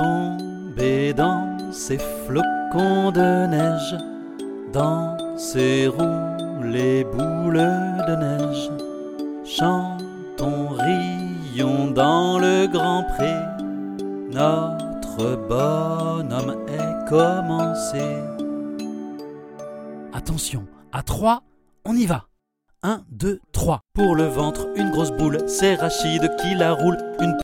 tomber dans ces flocons de neige, dans ces roues les boules de neige. Chantons, rions dans le grand pré, notre bonhomme est commencé. Attention, à 3, on y va. 1, 2, 3. Pour le ventre, une grosse boule, c'est Rachid qui la roule. Une